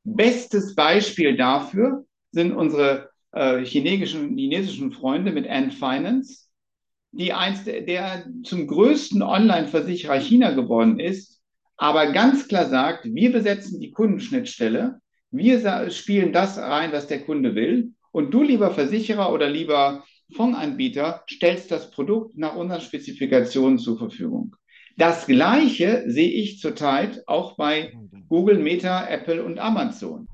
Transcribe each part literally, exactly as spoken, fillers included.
Bestes Beispiel dafür sind unsere äh, chinesischen, chinesischen Freunde mit Ant Finance, die eins der, der zum größten Online-Versicherer China geworden ist, aber ganz klar sagt, wir besetzen die Kundenschnittstelle, wir spielen das rein, was der Kunde will, und du, lieber Versicherer oder lieber Fondsanbieter, stellst das Produkt nach unseren Spezifikationen zur Verfügung. Das Gleiche sehe ich zurzeit auch bei Google, Meta, Apple und Amazon.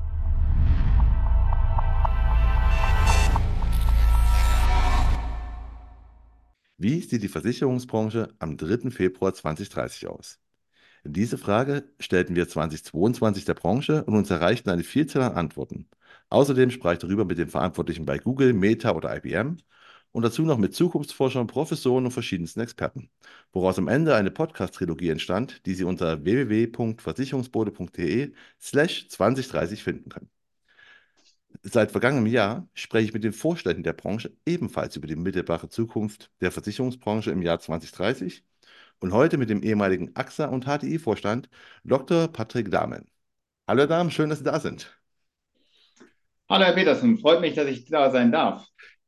Wie sieht die Versicherungsbranche am dritten Februar zweitausenddreißig aus? Diese Frage stellten wir zweitausendzweiundzwanzig der Branche und uns erreichten eine Vielzahl an Antworten. Außerdem sprach ich darüber mit den Verantwortlichen bei Google, Meta oder I B M und dazu noch mit Zukunftsforschern, Professoren und verschiedensten Experten, woraus am Ende eine Podcast-Trilogie entstand, die Sie unter w w w punkt versicherungsbode punkt de slash zweitausenddreißig finden können. Seit vergangenem Jahr spreche ich mit den Vorständen der Branche ebenfalls über die mittelbare Zukunft der Versicherungsbranche im Jahr zweitausenddreißig und heute mit dem ehemaligen A X A und H D I-Vorstand Doktor Patrick Dahmen. Hallo Herr Dahmen, schön, dass Sie da sind. Hallo Herr Petersen, freut mich, dass ich da sein darf.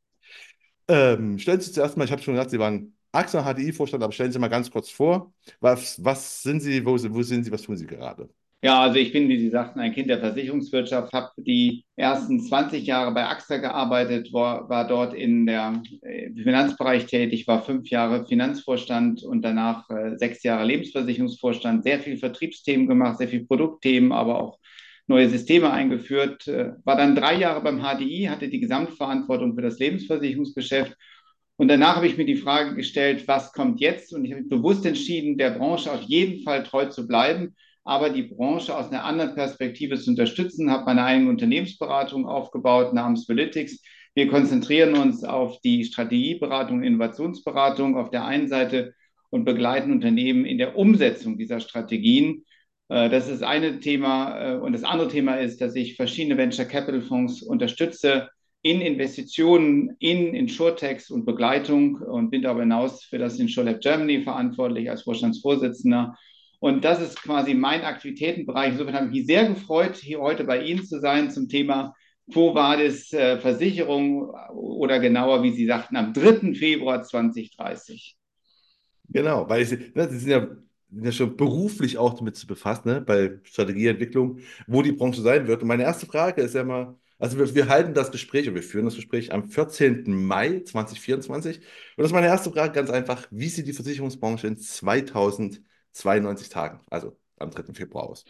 Ähm, stellen Sie sich zuerst mal, ich habe schon gesagt, Sie waren A X A H D I-Vorstand, aber stellen Sie mal ganz kurz vor, was, was sind Sie, wo, wo sind Sie, was tun Sie gerade? Ja, also ich bin, wie Sie sagten, ein Kind der Versicherungswirtschaft, habe die ersten zwanzig Jahre bei A X A gearbeitet, war, war dort in der äh, Finanzbereich tätig, war fünf Jahre Finanzvorstand und danach äh, sechs Jahre Lebensversicherungsvorstand, sehr viel Vertriebsthemen gemacht, sehr viel Produktthemen, aber auch neue Systeme eingeführt, äh, war dann drei Jahre beim H D I, hatte die Gesamtverantwortung für das Lebensversicherungsgeschäft. Und danach habe ich mir die Frage gestellt, was kommt jetzt? Und ich habe mich bewusst entschieden, der Branche auf jeden Fall treu zu bleiben, aber die Branche aus einer anderen Perspektive zu unterstützen, habe meine eigene Unternehmensberatung aufgebaut namens Volytics. Wir konzentrieren uns auf die Strategieberatung, Innovationsberatung auf der einen Seite und begleiten Unternehmen in der Umsetzung dieser Strategien. Äh, Das ist das eine Thema. Äh, Und das andere Thema ist, dass ich verschiedene Venture Capital Fonds unterstütze in Investitionen, in Insurtechs und Begleitung und bin darüber hinaus für das InsurLab Germany verantwortlich als Vorstandsvorsitzender. Und das ist quasi mein Aktivitätenbereich. Insofern habe ich mich sehr gefreut, hier heute bei Ihnen zu sein zum Thema Quo Vadis äh, Versicherung oder genauer, wie Sie sagten, am dritten Februar zweitausenddreißig. Genau, weil Sie, ne, Sie sind ja, sind ja schon beruflich auch damit zu befasst, ne, bei Strategieentwicklung, wo die Branche sein wird. Und meine erste Frage ist ja mal, also wir, wir halten das Gespräch und wir führen das Gespräch am vierzehnten Mai zweitausendvierundzwanzig. Und das ist meine erste Frage ganz einfach, wie sieht die Versicherungsbranche in zweitausendzweiundneunzig Tagen, also am dritten Februar aus?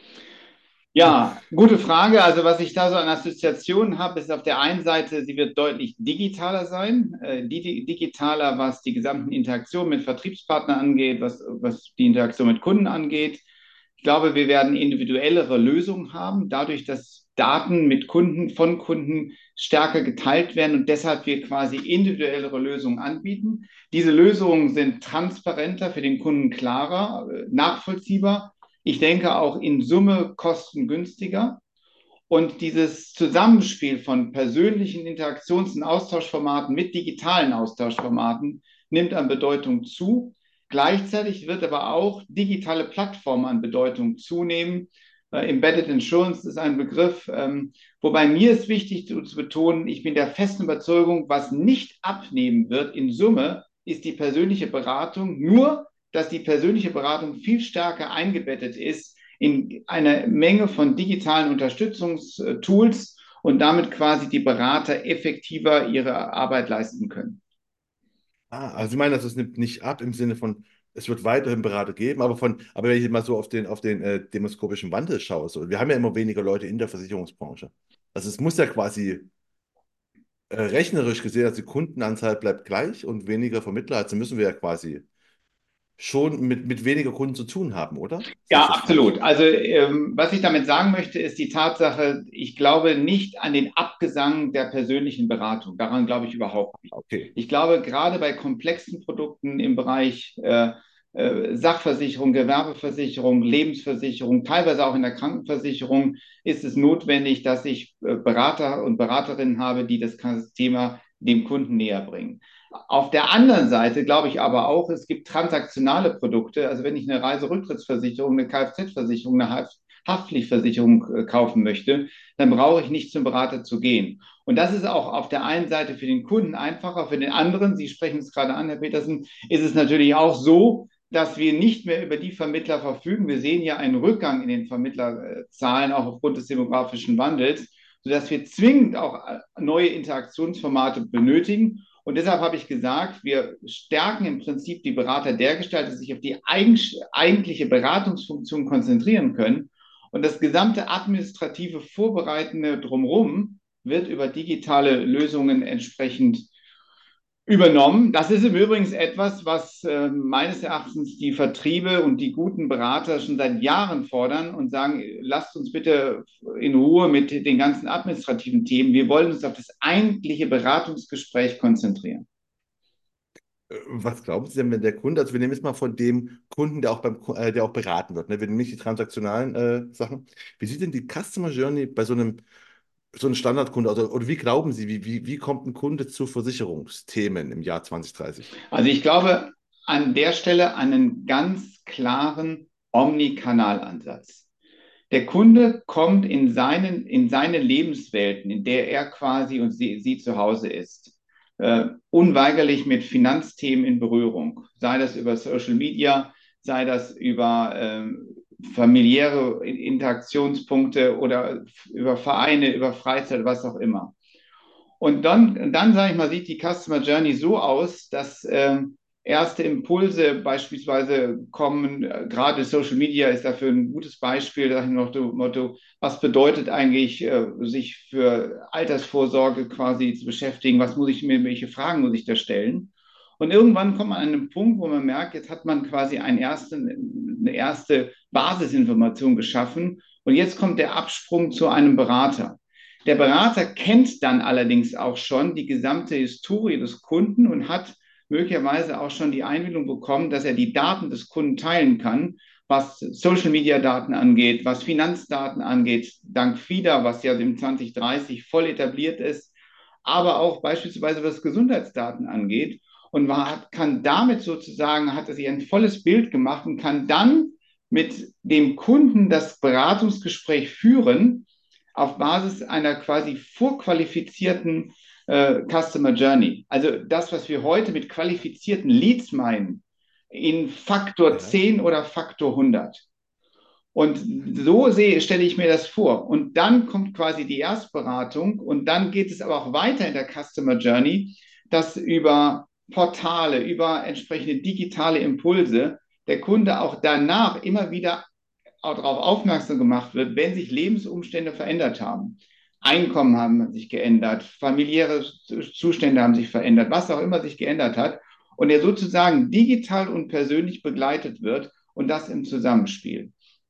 Ja, gute Frage. Also was ich da so an Assoziationen habe, ist auf der einen Seite, sie wird deutlich digitaler sein, äh, di digitaler, was die gesamten Interaktionen mit Vertriebspartnern angeht, was, was die Interaktion mit Kunden angeht. Ich glaube, wir werden individuellere Lösungen haben, dadurch, dass Daten mit Kunden, von Kunden stärker geteilt werden und deshalb wir quasi individuellere Lösungen anbieten. Diese Lösungen sind transparenter, für den Kunden klarer, äh, nachvollziehbar. Ich denke auch in Summe kostengünstiger. Und dieses Zusammenspiel von persönlichen Interaktions- und Austauschformaten mit digitalen Austauschformaten nimmt an Bedeutung zu. Gleichzeitig wird aber auch digitale Plattformen an Bedeutung zunehmen. Äh, Embedded Insurance ist ein Begriff, ähm, wobei mir ist wichtig zu, zu betonen, ich bin der festen Überzeugung, was nicht abnehmen wird in Summe, ist die persönliche Beratung. Nur, dass die persönliche Beratung viel stärker eingebettet ist in eine Menge von digitalen Unterstützungstools und damit quasi die Berater effektiver ihre Arbeit leisten können. Ah, also Sie meinen, dass es nimmt nicht ab im Sinne von, es wird weiterhin Berater geben, aber von, aber wenn ich mal so auf den, auf den äh, demoskopischen Wandel schaue, so, wir haben ja immer weniger Leute in der Versicherungsbranche. Also es muss ja quasi äh, rechnerisch gesehen, also die Kundenanzahl bleibt gleich und weniger Vermittler, also müssen wir ja quasi schon mit, mit weniger Kunden zu tun haben, oder? Sehe ich Ja, das falsch? absolut. Also ähm, was ich damit sagen möchte, ist die Tatsache, ich glaube nicht an den Abgesang der persönlichen Beratung. Daran glaube ich überhaupt nicht. Okay. Ich glaube, gerade bei komplexen Produkten im Bereich äh, äh, Sachversicherung, Gewerbeversicherung, Lebensversicherung, teilweise auch in der Krankenversicherung, ist es notwendig, dass ich äh, Berater und Beraterinnen habe, die das Thema dem Kunden näher bringen. Auf der anderen Seite glaube ich aber auch, es gibt transaktionale Produkte. Also wenn ich eine Reiserücktrittsversicherung, eine Kfz-Versicherung, eine Haftpflichtversicherung äh, kaufen möchte, dann brauche ich nicht zum Berater zu gehen. Und das ist auch auf der einen Seite für den Kunden einfacher, für den anderen, Sie sprechen es gerade an, Herr Petersen, ist es natürlich auch so, dass wir nicht mehr über die Vermittler verfügen. Wir sehen ja einen Rückgang in den Vermittlerzahlen, auch aufgrund des demografischen Wandels, sodass wir zwingend auch neue Interaktionsformate benötigen. Und deshalb habe ich gesagt, wir stärken im Prinzip die Berater dergestalt, dass sie sich auf die eigentliche Beratungsfunktion konzentrieren können. Und das gesamte administrative Vorbereitende drumherum wird über digitale Lösungen entsprechend übernommen. Das ist im Übrigen etwas, was äh, meines Erachtens die Vertriebe und die guten Berater schon seit Jahren fordern und sagen, lasst uns bitte in Ruhe mit den ganzen administrativen Themen. Wir wollen uns auf das eigentliche Beratungsgespräch konzentrieren. Was glauben Sie denn, wenn der Kunde, also wir nehmen jetzt mal von dem Kunden, der auch beim, Ku- äh, der auch beraten wird, ne? Wir nehmen nicht die transaktionalen äh, Sachen. Wie sieht denn die Customer Journey bei so einem, so einem Standardkunde, also, oder wie glauben Sie, wie, wie, wie kommt ein Kunde zu Versicherungsthemen im Jahr zwanzig dreißig? Also ich glaube an der Stelle einen ganz klaren Omnikanalansatz. Der Kunde kommt in, seinen, in seine Lebenswelten, in der er quasi und sie, sie zu Hause ist, äh, unweigerlich mit Finanzthemen in Berührung. Sei das über Social Media, sei das über äh, familiäre Interaktionspunkte oder über Vereine, über Freizeit, was auch immer. Und dann, dann sage ich mal, sieht die Customer Journey so aus, dass ähm, erste Impulse beispielsweise kommen, äh, gerade Social Media ist dafür ein gutes Beispiel, nach dem Motto, Motto, was bedeutet eigentlich, äh, sich für Altersvorsorge quasi zu beschäftigen, was muss ich mir, welche Fragen muss ich da stellen? Und irgendwann kommt man an einen Punkt, wo man merkt, jetzt hat man quasi einen ersten, eine erste Basisinformation geschaffen und jetzt kommt der Absprung zu einem Berater. Der Berater kennt dann allerdings auch schon die gesamte Historie des Kunden und hat möglicherweise auch schon die Einwilligung bekommen, dass er die Daten des Kunden teilen kann, was Social-Media-Daten angeht, was Finanzdaten angeht, dank FIDA, was ja im zwanzig dreißig voll etabliert ist, aber auch beispielsweise was Gesundheitsdaten angeht. Und man kann damit sozusagen, hat er sich ein volles Bild gemacht und kann dann mit dem Kunden das Beratungsgespräch führen auf Basis einer quasi vorqualifizierten äh, Customer Journey. Also das, was wir heute mit qualifizierten Leads meinen, in Faktor Ja. zehn oder Faktor hundert. Und so sehe, stelle ich mir das vor. Und dann kommt quasi die Erstberatung und dann geht es aber auch weiter in der Customer Journey, dass über Portale, über entsprechende digitale Impulse der Kunde auch danach immer wieder auch darauf aufmerksam gemacht wird, wenn sich Lebensumstände verändert haben. Einkommen haben sich geändert, familiäre Zustände haben sich verändert, was auch immer sich geändert hat. Und er sozusagen digital und persönlich begleitet wird und das im Zusammenspiel.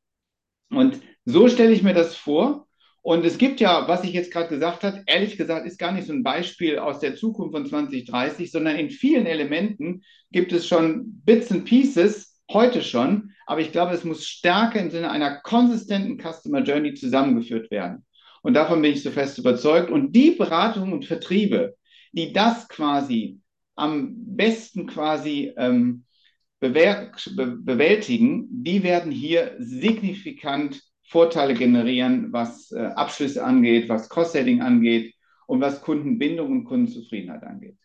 Und so stelle ich mir das vor. Und es gibt ja, was ich jetzt gerade gesagt habe, ehrlich gesagt, ist gar nicht so ein Beispiel aus der Zukunft von zwanzig dreißig, sondern in vielen Elementen gibt es schon Bits and Pieces, heute schon. Aber ich glaube, es muss stärker im Sinne einer konsistenten Customer Journey zusammengeführt werden. Und davon bin ich so fest überzeugt. Und die Beratungen und Vertriebe, die das quasi am besten quasi ähm, bewältigen, die werden hier signifikant Vorteile generieren, was äh, Abschlüsse angeht, was Cost-Setting angeht und was Kundenbindung und Kundenzufriedenheit angeht.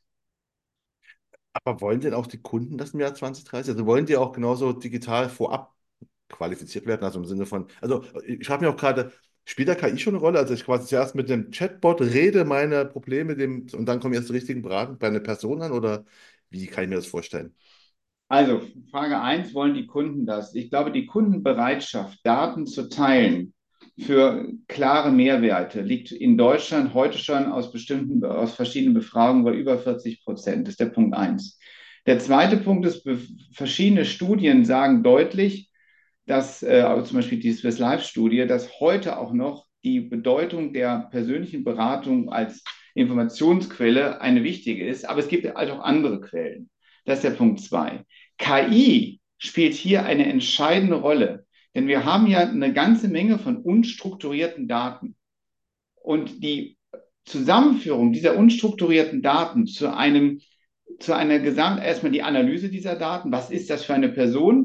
Aber wollen denn auch die Kunden das im Jahr zwanzig dreißig? Also wollen die auch genauso digital vorab qualifiziert werden? Also im Sinne von, also ich habe mir auch gerade, spielt da K I schon eine Rolle? Also ich quasi zuerst mit dem Chatbot rede meine Probleme dem, und dann kommen erst die richtigen Beraten bei einer Person an oder wie kann ich mir das vorstellen? Also Frage eins: wollen die Kunden das? Ich glaube, die Kundenbereitschaft, Daten zu teilen für klare Mehrwerte liegt in Deutschland heute schon aus bestimmten, aus verschiedenen Befragungen bei über vierzig Prozent. Das ist der Punkt eins. Der zweite Punkt ist, verschiedene Studien sagen deutlich, dass, äh, also zum Beispiel die Swiss Life Studie, dass heute auch noch die Bedeutung der persönlichen Beratung als Informationsquelle eine wichtige ist. Aber es gibt halt auch andere Quellen. Das ist der Punkt zwei. K I spielt hier eine entscheidende Rolle, denn wir haben ja eine ganze Menge von unstrukturierten Daten. Und die Zusammenführung dieser unstrukturierten Daten zu einem, zu einer Gesamt, erstmal die Analyse dieser Daten, was ist das für eine Person,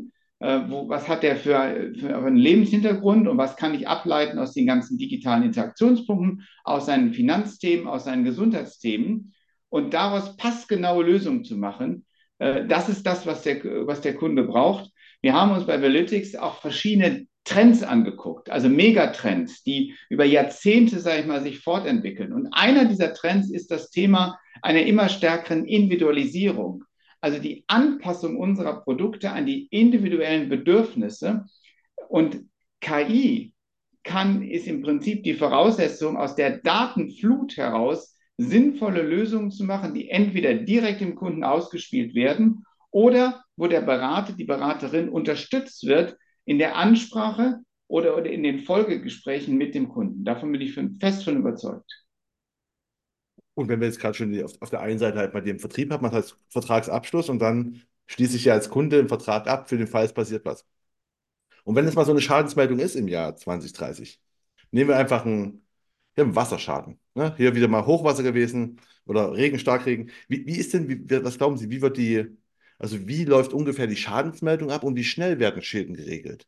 Äh, wo, was hat der für, für einen Lebenshintergrund und was kann ich ableiten aus den ganzen digitalen Interaktionspunkten, aus seinen Finanzthemen, aus seinen Gesundheitsthemen und daraus passgenaue Lösungen zu machen. Äh, das ist das, was der, was der Kunde braucht. Wir haben uns bei Valytics auch verschiedene Trends angeguckt, also Megatrends, die über Jahrzehnte, sage ich mal, sich fortentwickeln. Und einer dieser Trends ist das Thema einer immer stärkeren Individualisierung, also die Anpassung unserer Produkte an die individuellen Bedürfnisse. Und K I kann, ist im Prinzip die Voraussetzung, aus der Datenflut heraus sinnvolle Lösungen zu machen, die entweder direkt dem Kunden ausgespielt werden oder wo der Berater, die Beraterin unterstützt wird in der Ansprache oder, oder in den Folgegesprächen mit dem Kunden. Davon bin ich fest von überzeugt. Und wenn wir jetzt gerade schon auf, auf der einen Seite halt mal den Vertrieb haben, man hat Vertragsabschluss und dann schließe ich ja als Kunde einen Vertrag ab für den Fall, es passiert was. Und wenn es mal so eine Schadensmeldung ist im Jahr zwanzig dreißig, nehmen wir einfach einen, ja, einen Wasserschaden. Ne? Hier wieder mal Hochwasser gewesen oder Regen, Starkregen. Wie, wie ist denn, wie, was glauben Sie, wie wird die, also wie läuft ungefähr die Schadensmeldung ab und wie schnell werden Schäden geregelt?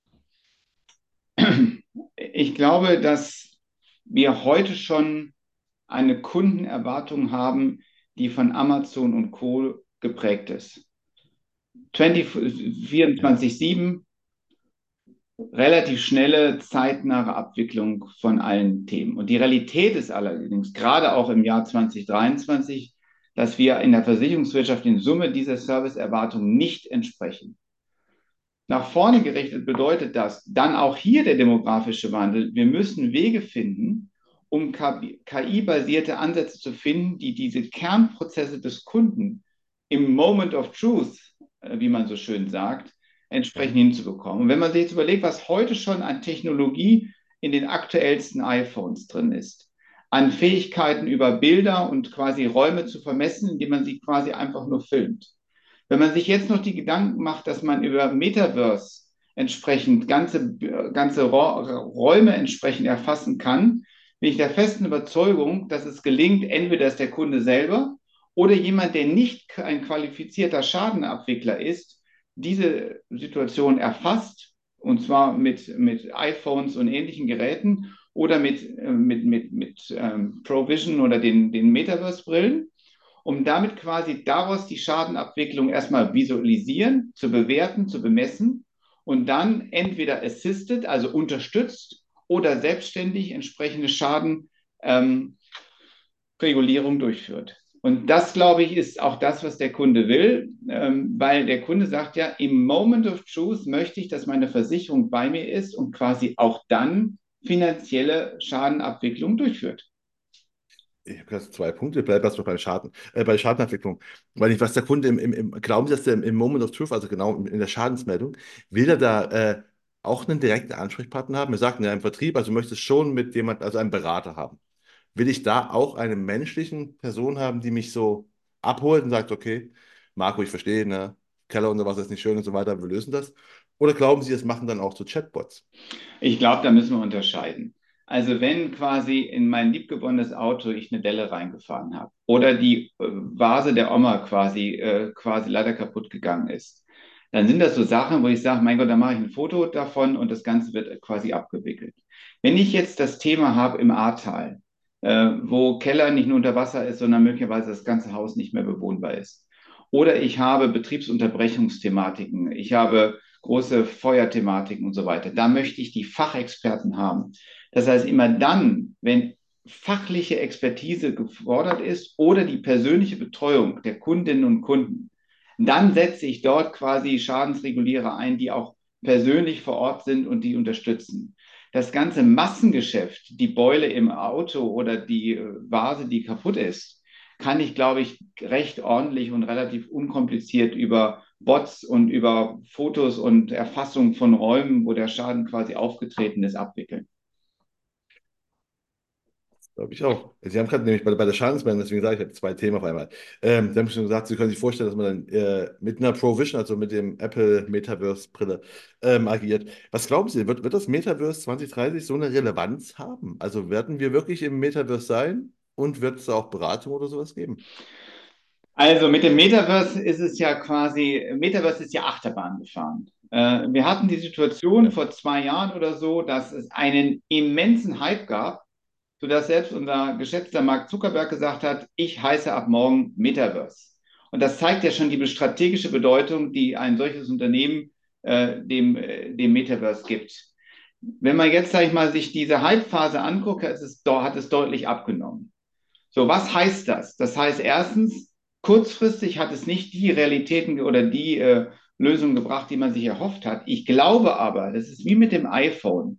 Ich glaube, dass wir heute schon eine Kundenerwartung haben, die von Amazon und Co. geprägt ist. Ja. vierundzwanzig sieben, relativ schnelle, zeitnahe Abwicklung von allen Themen. Und die Realität ist allerdings, gerade auch im Jahr zwanzig dreiundzwanzig, dass wir in der Versicherungswirtschaft in Summe dieser Serviceerwartung nicht entsprechen. Nach vorne gerichtet bedeutet das dann auch hier der demografische Wandel. Wir müssen Wege finden, um K I-basierte Ansätze zu finden, die diese Kernprozesse des Kunden im Moment of Truth, äh, wie man so schön sagt, Ja. entsprechend hinzubekommen. Und wenn man sich jetzt überlegt, was heute schon an Technologie in den aktuellsten iPhones drin ist, an Fähigkeiten über Bilder und quasi Räume zu vermessen, indem man sie quasi einfach nur filmt. Wenn man sich jetzt noch die Gedanken macht, dass man über Metaverse entsprechend ganze, ganze Räume entsprechend erfassen kann, bin ich der festen Überzeugung, dass es gelingt, entweder ist der Kunde selber oder jemand, der nicht ein qualifizierter Schadenabwickler ist, diese Situation erfasst, und zwar mit, mit iPhones und ähnlichen Geräten oder mit, mit, mit, mit ähm, Provision oder den, den Metaverse-Brillen, um damit quasi daraus die Schadenabwicklung erstmal visualisieren, zu bewerten, zu bemessen und dann entweder assisted, also unterstützt, oder selbstständig entsprechende Schadenregulierung ähm, durchführt. Und das, glaube ich, ist auch das, was der Kunde will, ähm, weil der Kunde sagt ja, im Moment of Truth möchte ich, dass meine Versicherung bei mir ist und quasi auch dann finanzielle Schadenabwicklung durchführt. Ich habe gerade zwei Punkte, bleib erst mal beim Schaden, äh, bei Schadenabwicklung. Weil ich, was der Kunde im, im, im glauben Sie, dass der im, im Moment of Truth, also genau in, in der Schadensmeldung, will er da äh, auch einen direkten Ansprechpartner haben? Wir sagten ja im Vertrieb, also möchtest schon mit jemand, also einen Berater haben. Will ich da auch eine menschlichen Person haben, die mich so abholt und sagt, okay, Marco, ich verstehe, ne, Keller und sowas ist nicht schön und so weiter, wir lösen das? Oder glauben Sie, es machen dann auch so Chatbots? Ich glaube, da müssen wir unterscheiden. Also wenn quasi in mein liebgewonnenes Auto ich eine Delle reingefahren habe oder die äh, Vase der Oma quasi, äh, quasi leider kaputt gegangen ist, dann sind das so Sachen, wo ich sage, mein Gott, da mache ich ein Foto davon und das Ganze wird quasi abgewickelt. Wenn ich jetzt das Thema habe im Ahrtal, äh, wo Keller nicht nur unter Wasser ist, sondern möglicherweise das ganze Haus nicht mehr bewohnbar ist, oder ich habe Betriebsunterbrechungsthematiken, ich habe große Feuerthematiken und so weiter. Da möchte ich die Fachexperten haben. Das heißt, immer dann, wenn fachliche Expertise gefordert ist oder die persönliche Betreuung der Kundinnen und Kunden, dann setze ich dort quasi Schadensregulierer ein, die auch persönlich vor Ort sind und die unterstützen. Das ganze Massengeschäft, die Beule im Auto oder die Vase, die kaputt ist, kann ich, glaube ich, recht ordentlich und relativ unkompliziert über Bots und über Fotos und Erfassung von Räumen, wo der Schaden quasi aufgetreten ist, abwickeln. Glaube ich auch. Sie haben gerade nämlich bei, bei der Schadensmeldung, deswegen sage ich, ich habe zwei Themen auf einmal. Ähm, Sie haben schon gesagt, Sie können sich vorstellen, dass man dann äh, mit einer Provision, also mit dem Apple Metaverse-Brille, ähm, agiert. Was glauben Sie, wird, wird das Metaverse zwanzig dreißig so eine Relevanz haben? Also werden wir wirklich im Metaverse sein und wird es auch Beratung oder sowas geben? Also mit dem Metaverse ist es ja quasi, Metaverse ist ja Achterbahn gefahren. Äh, wir hatten die Situation Ja. vor zwei Jahren oder so, dass es einen immensen Hype gab, sodass selbst unser geschätzter Mark Zuckerberg gesagt hat, ich heiße ab morgen Metaverse. Und das zeigt ja schon die strategische Bedeutung, die ein solches Unternehmen äh, dem, äh, dem Metaverse gibt. Wenn man jetzt, sage ich mal, sich diese Hype-Phase anguckt, hat es, hat es deutlich abgenommen. So, was heißt das? Das heißt erstens, kurzfristig hat es nicht die Realitäten oder die äh, Lösungen gebracht, die man sich erhofft hat. Ich glaube aber, das ist wie mit dem iPhone.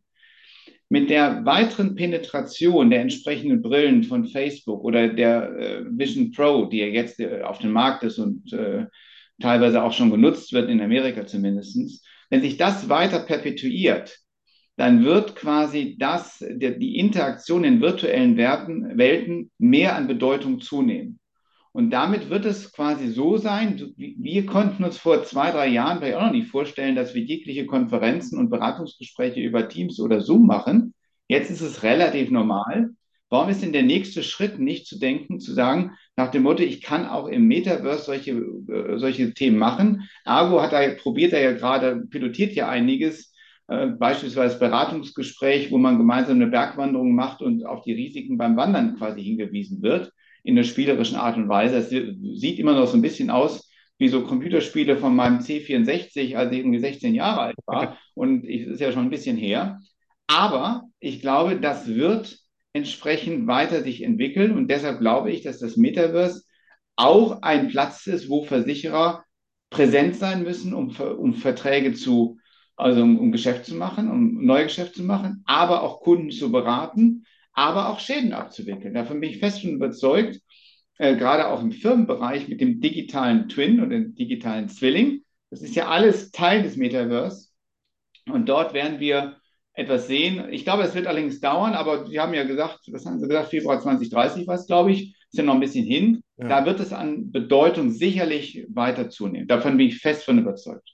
Mit der weiteren Penetration der entsprechenden Brillen von Facebook oder der äh, Vision Pro, die ja jetzt äh, auf dem Markt ist und äh, teilweise auch schon genutzt wird, in Amerika zumindest, wenn sich das weiter perpetuiert, dann wird quasi das, der, die Interaktion in virtuellen Werten, Welten mehr an Bedeutung zunehmen. Und damit wird es quasi so sein, wir konnten uns vor zwei, drei Jahren vielleicht auch noch nicht vorstellen, dass wir jegliche Konferenzen und Beratungsgespräche über Teams oder Zoom machen. Jetzt ist es relativ normal. Warum ist denn der nächste Schritt nicht zu denken, zu sagen, nach dem Motto, ich kann auch im Metaverse solche, äh, solche Themen machen. Argo hat da, probiert er ja gerade, pilotiert ja einiges, äh, beispielsweise Beratungsgespräch, wo man gemeinsam eine Bergwanderung macht und auf die Risiken beim Wandern quasi hingewiesen wird in der spielerischen Art und Weise. Es sieht immer noch so ein bisschen aus wie so Computerspiele von meinem C vierundsechzig, als ich irgendwie sechzehn Jahre alt war. Und es ist ja schon ein bisschen her. Aber ich glaube, das wird entsprechend weiter sich entwickeln. Und deshalb glaube ich, dass das Metaverse auch ein Platz ist, wo Versicherer präsent sein müssen, um, um Verträge zu, also um, um Geschäft zu machen, um neue Geschäft zu machen, aber auch Kunden zu beraten, aber auch Schäden abzuwickeln. Davon bin ich fest und überzeugt, äh, gerade auch im Firmenbereich mit dem digitalen Twin und dem digitalen Zwilling. Das ist ja alles Teil des Metaverse. Und dort werden wir etwas sehen. Ich glaube, es wird allerdings dauern, aber Sie haben ja gesagt, was haben Sie gesagt, Februar zwanzig dreißig war es, glaube ich, ist ja noch ein bisschen hin. Ja. Da wird es an Bedeutung sicherlich weiter zunehmen. Davon bin ich fest von überzeugt.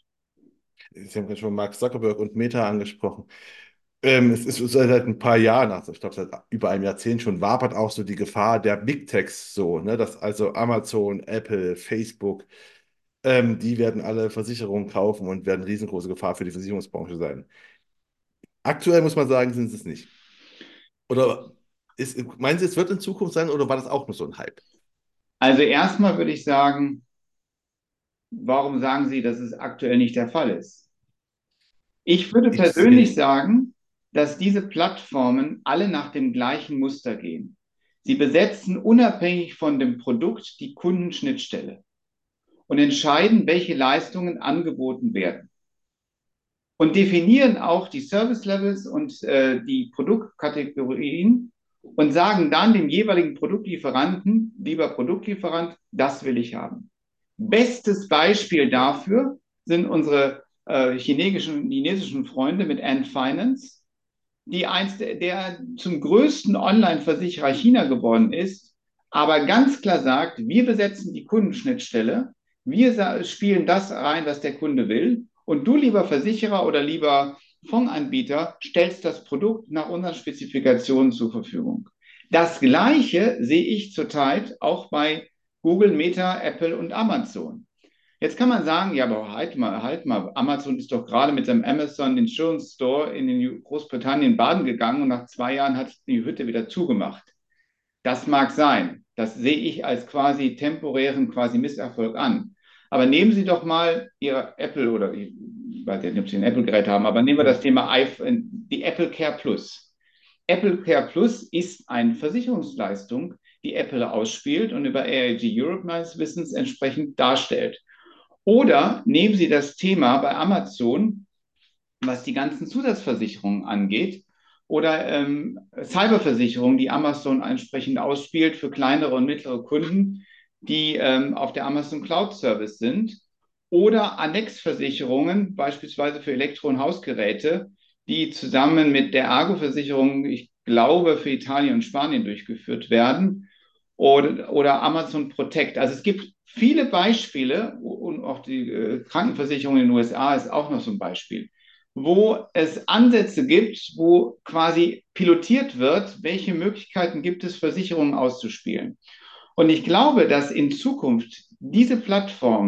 Sie haben gerade schon Mark Zuckerberg und Meta angesprochen. Ähm, es ist seit ein paar Jahren, also ich glaube seit über einem Jahrzehnt schon, wabert auch so die Gefahr der Big Techs so, ne, dass also Amazon, Apple, Facebook, ähm, die werden alle Versicherungen kaufen und werden eine riesengroße Gefahr für die Versicherungsbranche sein. Aktuell muss man sagen, sind sie es nicht. Oder ist, meinen Sie, es wird in Zukunft sein oder war das auch nur so ein Hype? Also erstmal würde ich sagen, warum sagen Sie, dass es aktuell nicht der Fall ist? Ich würde Ich persönlich sehe, sagen, dass diese Plattformen alle nach dem gleichen Muster gehen. Sie besetzen unabhängig von dem Produkt die Kundenschnittstelle und entscheiden, welche Leistungen angeboten werden und definieren auch die Service Levels und äh, die Produktkategorien und sagen dann dem jeweiligen Produktlieferanten, lieber Produktlieferant, das will ich haben. Bestes Beispiel dafür sind unsere äh, chinesischen, chinesischen Freunde mit Ant Finance, die eins der, der zum größten Online-Versicherer China geworden ist, aber ganz klar sagt, wir besetzen die Kundenschnittstelle, wir spielen das rein, was der Kunde will, und du, lieber Versicherer oder lieber Fondsanbieter, stellst das Produkt nach unseren Spezifikationen zur Verfügung. Das Gleiche sehe ich zurzeit auch bei Google, Meta, Apple und Amazon. Jetzt kann man sagen, ja, aber halt mal, halt mal, Amazon ist doch gerade mit seinem Amazon Insurance Store in den Großbritannien baden gegangen und nach zwei Jahren hat die Hütte wieder zugemacht. Das mag sein. Das sehe ich als quasi temporären quasi Misserfolg an. Aber nehmen Sie doch mal Ihre Apple oder ich weiß nicht, ob Sie ein Apple-Gerät haben, aber nehmen wir ja. das Thema iPhone, die Apple Care Plus. Apple Care Plus ist eine Versicherungsleistung, die Apple ausspielt und über A I G Europe meines Wissens entsprechend darstellt. Oder nehmen Sie das Thema bei Amazon, was die ganzen Zusatzversicherungen angeht, oder ähm, Cyberversicherungen, die Amazon entsprechend ausspielt für kleinere und mittlere Kunden, die ähm, auf der Amazon Cloud Service sind, oder Annexversicherungen, beispielsweise für Elektro- und Hausgeräte, die zusammen mit der Argo-Versicherung, ich glaube, für Italien und Spanien durchgeführt werden oder, oder Amazon Protect. Also es gibt viele Beispiele und auch die äh, Krankenversicherung in den U S A ist auch noch so ein Beispiel, wo es Ansätze gibt, wo quasi pilotiert wird, welche Möglichkeiten gibt es, Versicherungen auszuspielen. Und ich glaube, dass in Zukunft diese Plattformen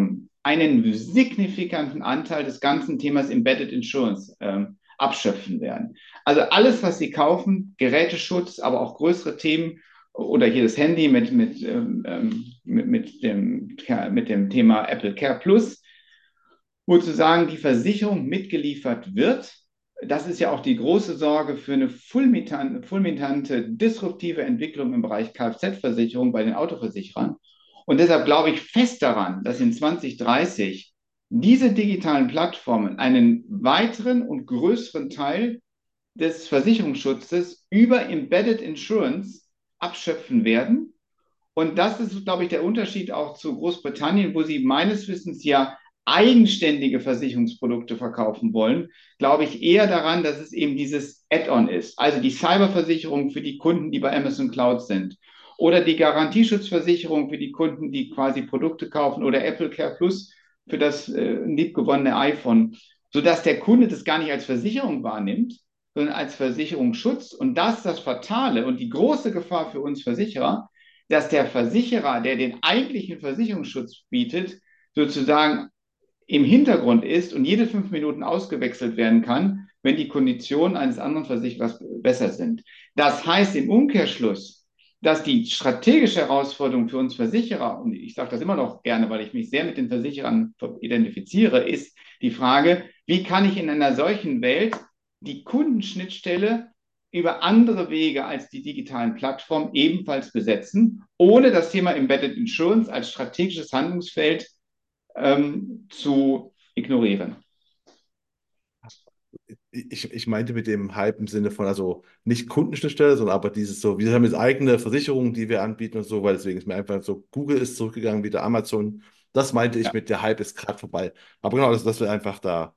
einen signifikanten Anteil des ganzen Themas Embedded Insurance ähm, abschöpfen werden. Also alles, was Sie kaufen, Geräteschutz, aber auch größere Themen oder hier das Handy mit, mit, ähm, mit, mit, dem, mit dem Thema Apple Care Plus, wo zu sagen, die Versicherung mitgeliefert wird. Das ist ja auch die große Sorge für eine fulminante, fulminante disruptive Entwicklung im Bereich Kfz-Versicherung bei den Autoversicherern. Und deshalb glaube ich fest daran, dass in zwanzig dreißig diese digitalen Plattformen einen weiteren und größeren Teil des Versicherungsschutzes über Embedded Insurance abschöpfen werden. Und das ist, glaube ich, der Unterschied auch zu Großbritannien, wo sie meines Wissens ja eigenständige Versicherungsprodukte verkaufen wollen, glaube ich eher daran, dass es eben dieses Add-on ist. Also die Cyberversicherung für die Kunden, die bei Amazon Cloud sind. Oder die Garantieschutzversicherung für die Kunden, die quasi Produkte kaufen. Oder Apple Care Plus für das äh, liebgewonnene iPhone. Sodass der Kunde das gar nicht als Versicherung wahrnimmt, sondern als Versicherungsschutz. Und das ist das Fatale und die große Gefahr für uns Versicherer, dass der Versicherer, der den eigentlichen Versicherungsschutz bietet, sozusagen im Hintergrund ist und jede fünf Minuten ausgewechselt werden kann, wenn die Konditionen eines anderen Versicherers besser sind. Das heißt im Umkehrschluss, dass die strategische Herausforderung für uns Versicherer, und ich sage das immer noch gerne, weil ich mich sehr mit den Versicherern identifiziere, ist die Frage, wie kann ich in einer solchen Welt die Kundenschnittstelle über andere Wege als die digitalen Plattformen ebenfalls besetzen, ohne das Thema Embedded Insurance als strategisches Handlungsfeld ähm, zu ignorieren. Ich, ich meinte mit dem Hype im Sinne von, also nicht Kundenschnittstelle, sondern aber dieses so, wir haben jetzt eigene Versicherungen, die wir anbieten und so, weil deswegen ist mir einfach so, Google ist zurückgegangen, wieder Amazon. Das meinte ich Ja, mit, der Hype ist gerade vorbei. Aber genau, dass, dass wir einfach da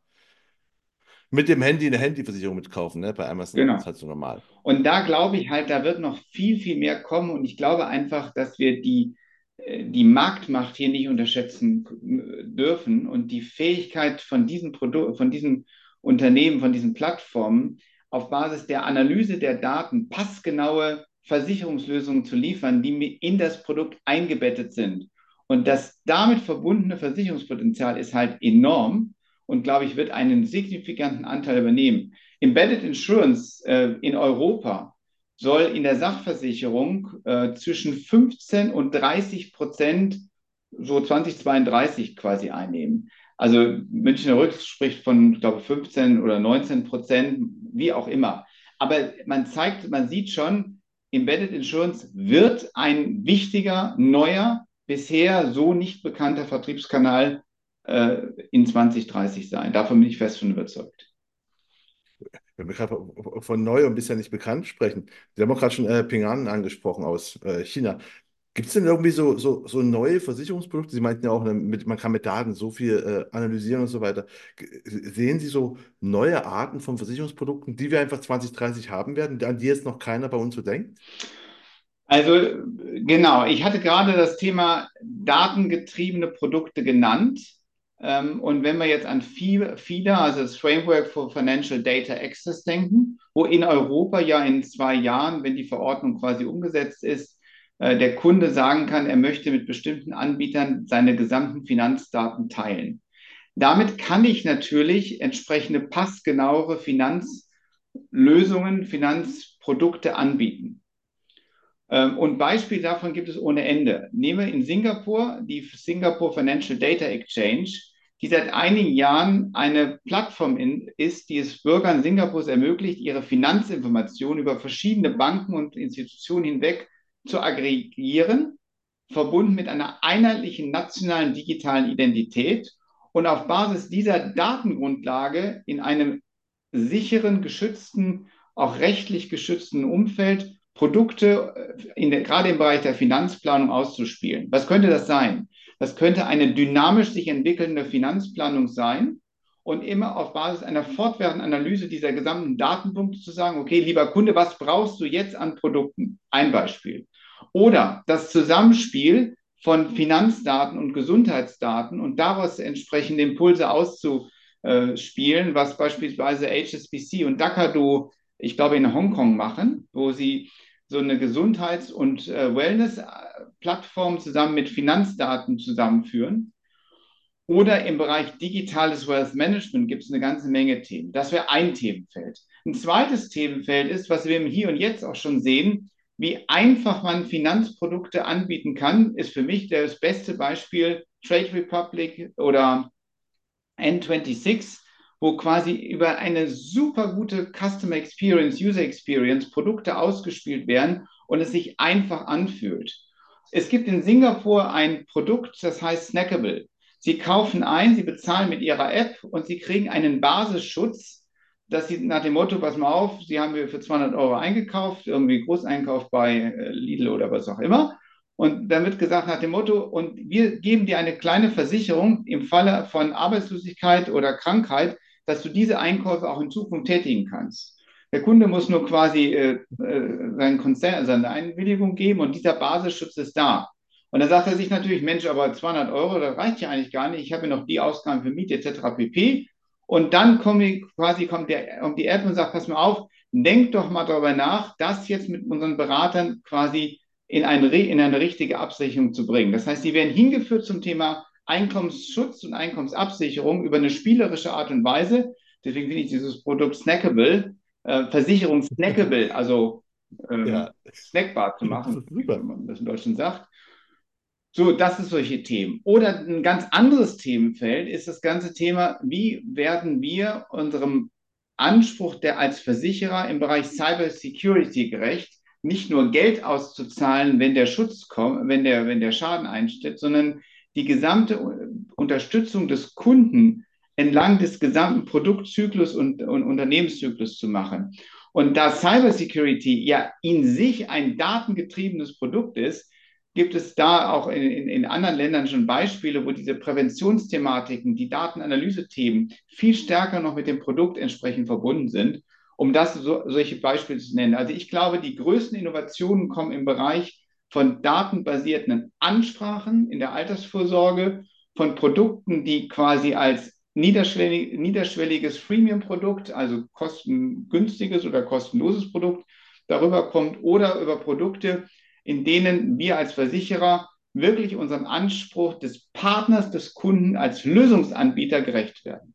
mit dem Handy eine Handyversicherung mitkaufen, ne? Bei Amazon genau. ist halt so normal. Und da glaube ich halt, da wird noch viel, viel mehr kommen. Und ich glaube einfach, dass wir die, äh, die Marktmacht hier nicht unterschätzen äh, dürfen und die Fähigkeit von diesen Produ von diesen Unternehmen, von diesen Plattformen auf Basis der Analyse der Daten passgenaue Versicherungslösungen zu liefern, die in das Produkt eingebettet sind. Und das damit verbundene Versicherungspotenzial ist halt enorm und, glaube ich, wird einen signifikanten Anteil übernehmen. Embedded Insurance äh, in Europa soll in der Sachversicherung äh, zwischen fünfzehn und dreißig Prozent so zweitausendzweiunddreißig quasi einnehmen. Also Münchner Rück spricht von, ich glaube, fünfzehn oder neunzehn Prozent, wie auch immer. Aber man zeigt, man sieht schon, Embedded Insurance wird ein wichtiger, neuer, bisher so nicht bekannter Vertriebskanal äh, in zwanzig dreißig sein. Davon bin ich fest schon überzeugt. Wenn wir gerade von neu und bisher nicht bekannt sprechen, wir haben auch gerade schon äh, Ping An angesprochen aus äh, China. Gibt es denn irgendwie so, so, so neue Versicherungsprodukte? Sie meinten ja auch, ne, mit, man kann mit Daten so viel äh, analysieren und so weiter. G- Sehen Sie so neue Arten von Versicherungsprodukten, die wir einfach zwanzig dreißig haben werden, an die jetzt noch keiner bei uns so denkt? Also genau, ich hatte gerade das Thema datengetriebene Produkte genannt. Ähm, und wenn wir jetzt an FIDA, also das Framework for Financial Data Access denken, wo in Europa ja in zwei Jahren, wenn die Verordnung quasi umgesetzt ist, äh, der Kunde sagen kann, er möchte mit bestimmten Anbietern seine gesamten Finanzdaten teilen. Damit kann ich natürlich entsprechende passgenauere Finanzlösungen, Finanzprodukte anbieten. Ähm, Und Beispiele davon gibt es ohne Ende. Nehmen wir in Singapur die Singapore Financial Data Exchange, die seit einigen Jahren eine Plattform in, ist, die es Bürgern Singapurs ermöglicht, ihre Finanzinformationen über verschiedene Banken und Institutionen hinweg zu aggregieren, verbunden mit einer einheitlichen nationalen digitalen Identität und auf Basis dieser Datengrundlage in einem sicheren, geschützten, auch rechtlich geschützten Umfeld Produkte in der, gerade im Bereich der Finanzplanung auszuspielen. Was könnte das sein? Das könnte eine dynamisch sich entwickelnde Finanzplanung sein und immer auf Basis einer fortwährenden Analyse dieser gesamten Datenpunkte zu sagen, okay, lieber Kunde, was brauchst du jetzt an Produkten? Ein Beispiel. Oder das Zusammenspiel von Finanzdaten und Gesundheitsdaten und daraus entsprechende Impulse auszuspielen, was beispielsweise H S B C und Dakado, ich glaube, in Hongkong machen, wo sie so eine Gesundheits- und äh, Wellness-Plattform zusammen mit Finanzdaten zusammenführen. Oder im Bereich digitales Wealth Management gibt es eine ganze Menge Themen. Das wäre ein Themenfeld. Ein zweites Themenfeld ist, was wir im Hier und Jetzt auch schon sehen, wie einfach man Finanzprodukte anbieten kann, ist für mich das beste Beispiel Trade Republic oder N sechsundzwanzig, wo quasi über eine super gute Customer Experience, User Experience Produkte ausgespielt werden und es sich einfach anfühlt. Es gibt in Singapur ein Produkt, das heißt Snackable. Sie kaufen ein, Sie bezahlen mit Ihrer App und Sie kriegen einen Basisschutz, dass Sie nach dem Motto, pass mal auf, Sie haben wir für zweihundert Euro eingekauft, irgendwie Großeinkauf bei äh, Lidl oder was auch immer. Und dann wird gesagt nach dem Motto, und wir geben dir eine kleine Versicherung im Falle von Arbeitslosigkeit oder Krankheit, dass du diese Einkäufe auch in Zukunft tätigen kannst. Der Kunde muss nur quasi äh, äh, seinen Consent, seine Einwilligung geben und dieser Basisschutz ist da. Und dann sagt er sich natürlich, Mensch, aber zweihundert Euro, das reicht ja eigentlich gar nicht. Ich habe ja noch die Ausgaben für Miete et cetera pp. Und dann kommt quasi kommt der, um die App und sagt, pass mal auf, denk doch mal darüber nach, das jetzt mit unseren Beratern quasi in eine, in eine richtige Absicherung zu bringen. Das heißt, sie werden hingeführt zum Thema Einkommensschutz und Einkommensabsicherung über eine spielerische Art und Weise. Deswegen finde ich dieses Produkt snackable, äh, Versicherung snackable, also ähm, Ja, snackbar zu das machen, ist wie super. man das in Deutschland sagt. So, das sind solche Themen. Oder ein ganz anderes Themenfeld ist das ganze Thema, wie werden wir unserem Anspruch der als Versicherer im Bereich Cyber Security gerecht, nicht nur Geld auszuzahlen, wenn der Schutz kommt, wenn der, wenn der Schaden eintritt, sondern die gesamte Unterstützung des Kunden entlang des gesamten Produktzyklus und, und Unternehmenszyklus zu machen. Und da Cyber Security ja in sich ein datengetriebenes Produkt ist, gibt es da auch in, in, in anderen Ländern schon Beispiele, wo diese Präventionsthematiken, die Datenanalyse-Themen viel stärker noch mit dem Produkt entsprechend verbunden sind, um das so, solche Beispiele zu nennen. Also ich glaube, die größten Innovationen kommen im Bereich von datenbasierten Ansprachen in der Altersvorsorge, von Produkten, die quasi als niederschwellig, niederschwelliges Freemium-Produkt, also kostengünstiges oder kostenloses Produkt, darüber kommt oder über Produkte, in denen wir als Versicherer wirklich unserem Anspruch des Partners, des Kunden als Lösungsanbieter gerecht werden.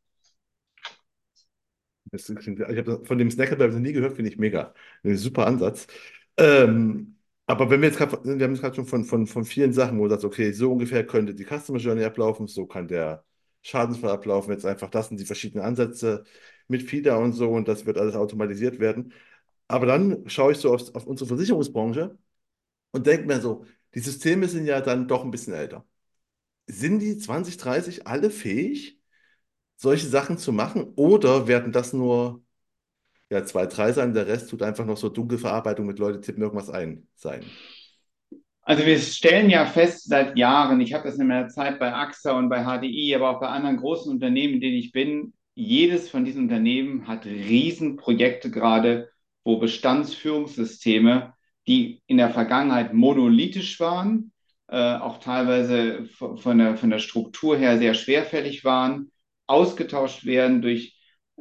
Das klingt, ich habe von dem Snackable noch nie gehört, finde ich mega. Ein super Ansatz. Ähm, aber wenn wir jetzt gerade, wir haben jetzt gerade schon von, von, von vielen Sachen, wo du sagst, okay, so ungefähr könnte die Customer Journey ablaufen, so kann der Schadensfall ablaufen, jetzt einfach das sind die verschiedenen Ansätze mit F I D A und so und das wird alles automatisiert werden. Aber dann schaue ich so auf, auf unsere Versicherungsbranche und denke mir so, die Systeme sind ja dann doch ein bisschen älter. Sind die zwanzig dreißig alle fähig, solche Sachen zu machen oder werden das nur ja, zwei, drei sein, der Rest tut einfach noch so Dunkelverarbeitung mit Leute tippen irgendwas ein sein? Also wir stellen ja fest seit Jahren, ich habe das in meiner Zeit bei AXA und bei H D I, aber auch bei anderen großen Unternehmen, in denen ich bin, jedes von diesen Unternehmen hat Riesenprojekte gerade, wo Bestandsführungssysteme, die in der Vergangenheit monolithisch waren, äh, auch teilweise von der, von der Struktur her sehr schwerfällig waren, ausgetauscht werden durch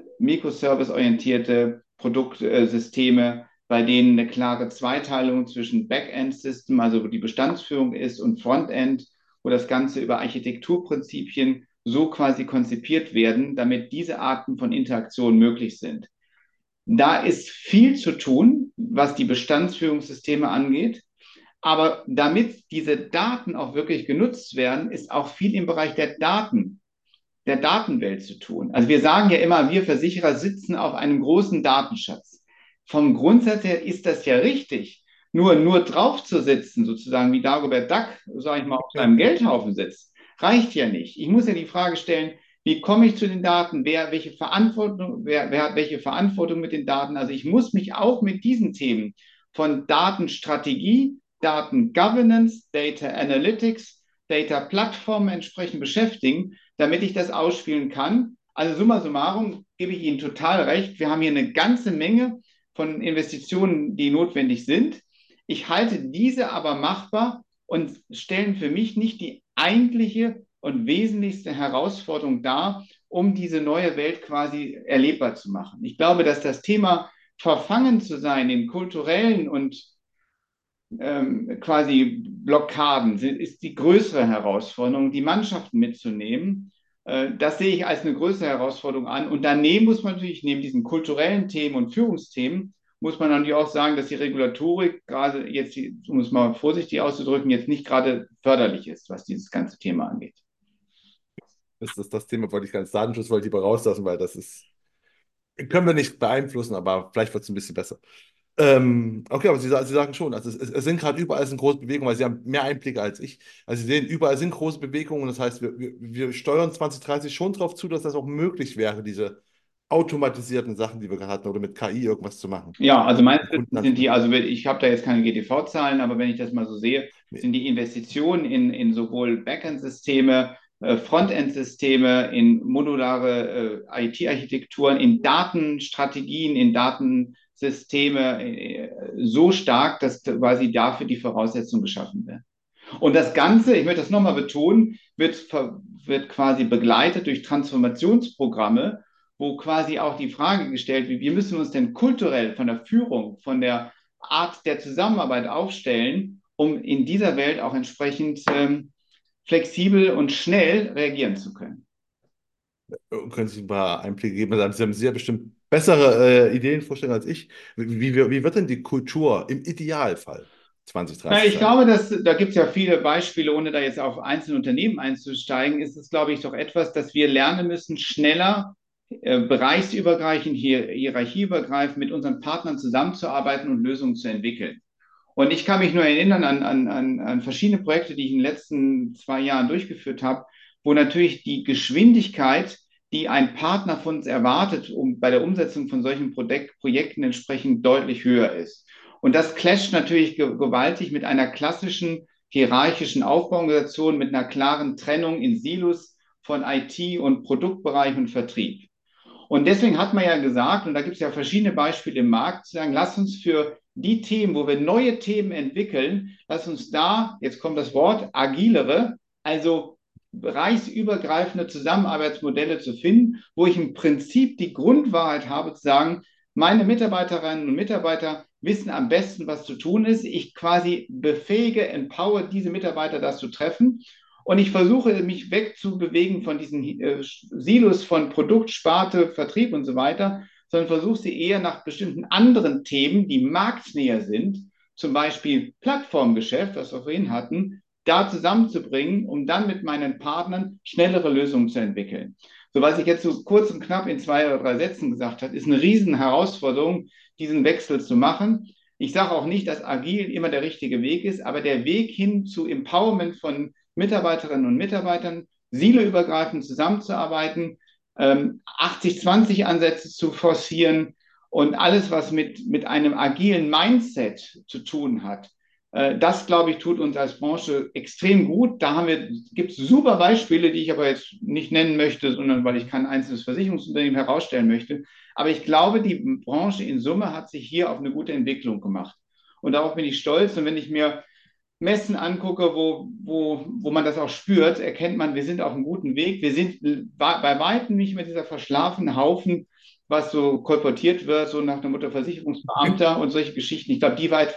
microservice-orientierte Produktsysteme, bei denen eine klare Zweiteilung zwischen Backend-System, also wo die Bestandsführung ist, und Frontend, wo das Ganze über Architekturprinzipien so quasi konzipiert werden, damit diese Arten von Interaktion möglich sind. Da ist viel zu tun, was die Bestandsführungssysteme angeht. Aber damit diese Daten auch wirklich genutzt werden, ist auch viel im Bereich der Daten der Datenwelt zu tun. Also wir sagen ja immer, wir Versicherer sitzen auf einem großen Datenschatz. Vom Grundsatz her ist das ja richtig. Nur, nur drauf zu sitzen, sozusagen wie Dagobert Duck, sage ich mal, auf seinem Geldhaufen sitzt, reicht ja nicht. Ich muss ja die Frage stellen, wie komme ich zu den Daten? Wer, welche Verantwortung, wer, wer hat welche Verantwortung mit den Daten? Also ich muss mich auch mit diesen Themen von Datenstrategie, Datengovernance, Data Analytics, Data Plattformen entsprechend beschäftigen, damit ich das ausspielen kann. Also summa summarum gebe ich Ihnen total recht. Wir haben hier eine ganze Menge von Investitionen, die notwendig sind. Ich halte diese aber machbar und stellen für mich nicht die eigentliche und wesentlichste Herausforderung dar, um diese neue Welt quasi erlebbar zu machen. Ich glaube, dass das Thema verfangen zu sein in kulturellen und ähm, quasi Blockaden ist die größere Herausforderung, die Mannschaften mitzunehmen Äh, Das sehe ich als eine größere Herausforderung an. Und daneben muss man natürlich, neben diesen kulturellen Themen und Führungsthemen, muss man natürlich auch sagen, dass die Regulatorik gerade jetzt, um es mal vorsichtig auszudrücken, jetzt nicht gerade förderlich ist, was dieses ganze Thema angeht. Das ist das Thema, wollte ich ganz Datenschutz wollte ich lieber rauslassen, weil das ist, können wir nicht beeinflussen, aber vielleicht wird es ein bisschen besser. Ähm, okay, aber Sie, sa- Sie sagen schon, also es, es es sind gerade überall sind große Bewegungen, weil Sie haben mehr Einblicke als ich. Also Sie sehen, überall sind große Bewegungen und das heißt, wir, wir, wir steuern zwanzig dreißig schon darauf zu, dass das auch möglich wäre, diese automatisierten Sachen, die wir gerade hatten, oder mit K I irgendwas zu machen. Ja, also meines Um Kunden Wissens sind die, anzusprechen. also ich habe da jetzt keine G T V-Zahlen, aber wenn ich das mal so sehe, Nee. sind die Investitionen in, in sowohl Backend-Systeme, äh, Frontend-Systeme, in modulare äh, I T-Architekturen, in Datenstrategien, in Datensysteme äh, so stark, dass quasi dafür die Voraussetzungen geschaffen werden. Und das Ganze, ich möchte das nochmal betonen, wird, wird quasi begleitet durch Transformationsprogramme, wo quasi auch die Frage gestellt wird, wie müssen wir uns denn kulturell von der Führung, von der Art der Zusammenarbeit aufstellen, um in dieser Welt auch entsprechend ähm, flexibel und schnell reagieren zu können. Können Sie ein paar Einblicke geben? Also Sie haben sehr bestimmt bessere äh, Ideen vorstellen als ich. Wie, wie, wie wird denn die Kultur im Idealfall zwanzig Na, dreißig ich sein? glaube, dass, da gibt es ja viele Beispiele, ohne da jetzt auf einzelne Unternehmen einzusteigen, ist es, glaube ich, doch etwas, dass wir lernen müssen, schneller, äh, bereichsübergreifend, hier, hierarchieübergreifend mit unseren Partnern zusammenzuarbeiten und Lösungen zu entwickeln. Und ich kann mich nur erinnern an, an, an, an verschiedene Projekte, die ich in den letzten zwei Jahren durchgeführt habe, wo natürlich die Geschwindigkeit, die ein Partner von uns erwartet, um bei der Umsetzung von solchen Projek Projekten entsprechend deutlich höher ist. Und das clasht natürlich ge gewaltig mit einer klassischen hierarchischen Aufbauorganisation, mit einer klaren Trennung in Silos von I T und Produktbereich und Vertrieb. Und deswegen hat man ja gesagt, und da gibt es ja verschiedene Beispiele im Markt, zu sagen, lass uns für die Themen, wo wir neue Themen entwickeln, lass uns da, jetzt kommt das Wort, agilere, also bereichsübergreifende Zusammenarbeitsmodelle zu finden, wo ich im Prinzip die Grundwahrheit habe, zu sagen, meine Mitarbeiterinnen und Mitarbeiter wissen am besten, was zu tun ist. Ich quasi befähige, empower diese Mitarbeiter, das zu treffen. Und ich versuche mich wegzubewegen von diesen äh, Silos von Produkt, Sparte, Vertrieb und so weiter, sondern versuche sie eher nach bestimmten anderen Themen, die marktnäher sind, zum Beispiel Plattformgeschäft, was wir vorhin hatten, da zusammenzubringen, um dann mit meinen Partnern schnellere Lösungen zu entwickeln. So, was ich jetzt so kurz und knapp in zwei oder drei Sätzen gesagt habe, ist eine riesen Herausforderung, diesen Wechsel zu machen. Ich sage auch nicht, dass agil immer der richtige Weg ist, aber der Weg hin zu Empowerment von Mitarbeiterinnen und Mitarbeitern, siloübergreifend zusammenzuarbeiten, ähm, achtzig zwanzig Ansätze zu forcieren und alles, was mit, mit einem agilen Mindset zu tun hat. Äh, das, glaube ich, tut uns als Branche extrem gut. Da haben wir, gibt es super Beispiele, die ich aber jetzt nicht nennen möchte, sondern weil ich kein einzelnes Versicherungsunternehmen herausstellen möchte. Aber ich glaube, die Branche in Summe hat sich hier auf eine gute Entwicklung gemacht. Und darauf bin ich stolz. Und wenn ich mir Messen angucke, wo, wo, wo man das auch spürt, erkennt man, wir sind auf einem guten Weg. Wir sind bei weitem nicht mehr dieser verschlafene Haufen, was so kolportiert wird, so nach der Mutter Versicherungsbeamter und solche Geschichten. Ich glaube, die, weit,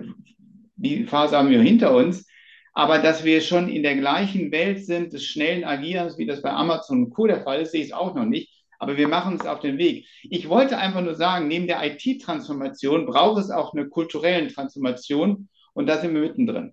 die Phase haben wir hinter uns. Aber dass wir schon in der gleichen Welt sind, des schnellen Agierens, wie das bei Amazon und Co. der Fall ist, sehe ich es auch noch nicht. Aber wir machen uns auf den Weg. Ich wollte einfach nur sagen, neben der I T-Transformation braucht es auch eine kulturelle Transformation. Und da sind wir mittendrin.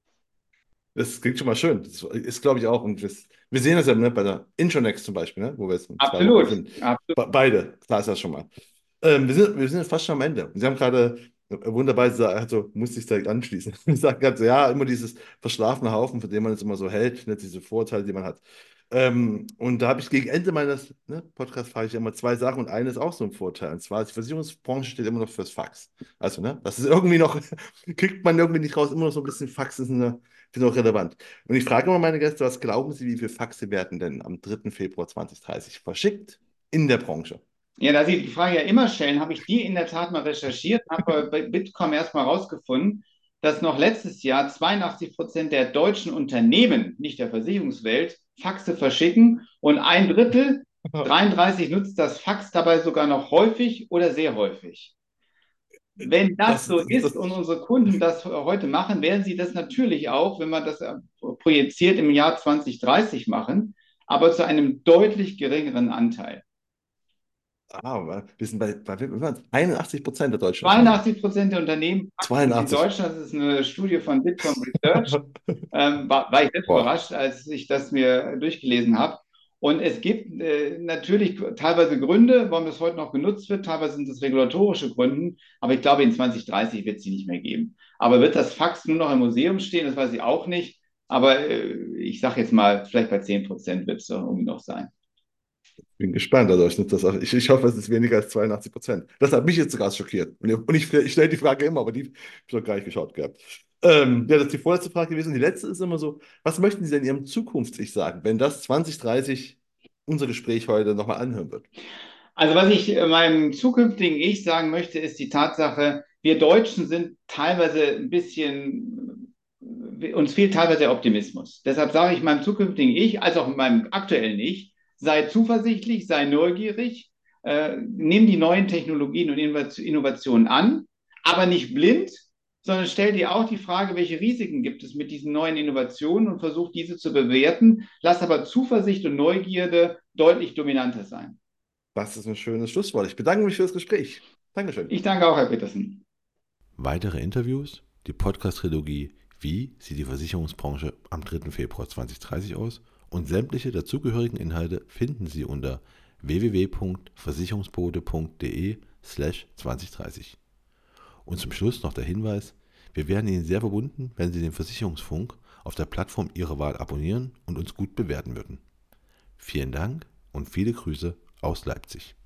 Das klingt schon mal schön. Das ist, glaube ich, auch. Und das, wir sehen das ja, ne, bei der Intronext zum Beispiel, ne, wo wir jetzt in zwei Wochen Absolut. sind. Absolut. Be beide, da ist das schon mal. Ähm, wir sind, wir sind fast schon am Ende. Und Sie haben gerade äh, wunderbar gesagt, also musste ich direkt anschließen. Ich sage ganz, ja, immer dieses verschlafene Haufen, von dem man es immer so hält, ne, diese Vorurteile, die man hat. Ähm, und da habe ich gegen Ende meines ne, Podcasts frage ich immer zwei Sachen und eine ist auch so ein Vorteil. Und zwar, die Versicherungsbranche steht immer noch fürs Fax. Also, ne, das ist irgendwie noch, kriegt man irgendwie nicht raus, immer noch so ein bisschen Fax ist eine, ist noch relevant. Und ich frage immer meine Gäste, was glauben Sie, wie viele Faxe werden denn am dritten Februar zwanzig dreißig verschickt in der Branche? Ja, da Sie die Frage ja immer stellen, habe ich die in der Tat mal recherchiert, habe bei Bitkom erstmal rausgefunden, dass noch letztes Jahr zweiundachtzig Prozent der deutschen Unternehmen, nicht der Versicherungswelt, Faxe verschicken und ein Drittel, dreiunddreißig, nutzt das Fax dabei sogar noch häufig oder sehr häufig. Wenn das Das, so das, ist das, und unsere Kunden das heute machen, werden sie das natürlich auch, wenn man das projiziert, im Jahr zwanzig dreißig machen. aber zu einem deutlich geringeren Anteil. Ah, wir sind bei, bei einundachtzig Prozent der deutschen Unternehmen. zweiundachtzig Prozent der Unternehmen in zweiundachtzig. Deutschland, das ist eine Studie von Bitkom Research, ähm, war, war ich selbst Boah. überrascht, als ich das mir durchgelesen habe. Und es gibt äh, natürlich teilweise Gründe, warum das heute noch genutzt wird, teilweise sind es regulatorische Gründe, aber ich glaube, in zwanzig dreißig wird es sie nicht mehr geben. Aber wird das Fax nur noch im Museum stehen, das weiß ich auch nicht. Aber äh, ich sage jetzt mal, vielleicht bei zehn Prozent wird es irgendwie noch sein. Bin gespannt, also ich, das auch, ich, ich hoffe, es ist weniger als zweiundachtzig Prozent. Das hat mich jetzt sogar schockiert. Und ich, ich stelle die Frage immer, aber die habe ich noch gar nicht geschaut gehabt. Ähm, ja, das ist die vorletzte Frage gewesen. Und die letzte ist immer so, was möchten Sie denn Ihrem Zukunfts-Ich sagen, wenn das zwanzig dreißig unser Gespräch heute nochmal anhören wird? Also was ich äh, meinem zukünftigen Ich sagen möchte, ist die Tatsache, wir Deutschen sind teilweise ein bisschen, äh, uns fehlt teilweise der Optimismus. Deshalb sage ich meinem zukünftigen Ich, als auch meinem aktuellen Ich, sei zuversichtlich, sei neugierig, äh, nimm die neuen Technologien und Innovationen an, aber nicht blind, sondern stell dir auch die Frage, welche Risiken gibt es mit diesen neuen Innovationen und versuch diese zu bewerten. Lass aber Zuversicht und Neugierde deutlich dominanter sein. Das ist ein schönes Schlusswort. Ich bedanke mich für das Gespräch. Dankeschön. Ich danke auch, Herr Petersen. Weitere Interviews, die Podcast-Trilogie Wie sieht die Versicherungsbranche am dritten Februar zweitausenddreißig aus und sämtliche dazugehörigen Inhalte finden Sie unter w w w punkt versicherungsbode punkt de slash zweitausenddreißig. Und zum Schluss noch der Hinweis, wir wären Ihnen sehr verbunden, wenn Sie den Versicherungsfunk auf der Plattform Ihrer Wahl abonnieren und uns gut bewerten würden. Vielen Dank und viele Grüße aus Leipzig.